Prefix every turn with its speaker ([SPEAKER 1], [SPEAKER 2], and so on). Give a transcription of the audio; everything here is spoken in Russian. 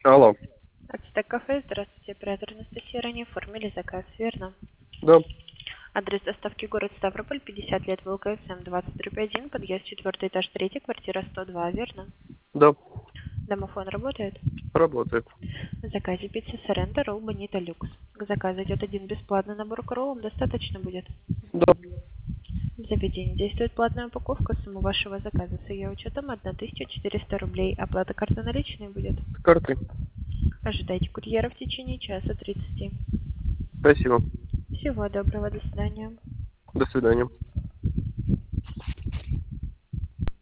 [SPEAKER 1] Алло.
[SPEAKER 2] Ацтек кафе, здравствуйте, оператор Анастасия, ранее оформили заказ, верно?
[SPEAKER 1] Да,
[SPEAKER 2] Адрес доставки город Ставрополь, 50 лет, ВЛКСМ 20/1, подъезд 4 этаж 3, квартира 102, верно?
[SPEAKER 1] да,
[SPEAKER 2] Домофон работает?
[SPEAKER 1] работает.
[SPEAKER 2] В заказе пицца Соренто, ролл Бонита Люкс. К заказу идет один бесплатный набор к роллам, достаточно будет?
[SPEAKER 1] Да,
[SPEAKER 2] В заведении действует платная упаковка, сумма вашего заказа с ее учетом 1400 рублей, оплата карты наличной будет.
[SPEAKER 1] с карты.
[SPEAKER 2] Ожидайте курьера в течение часа 30.
[SPEAKER 1] Спасибо.
[SPEAKER 2] Всего доброго, до свидания.
[SPEAKER 1] До свидания.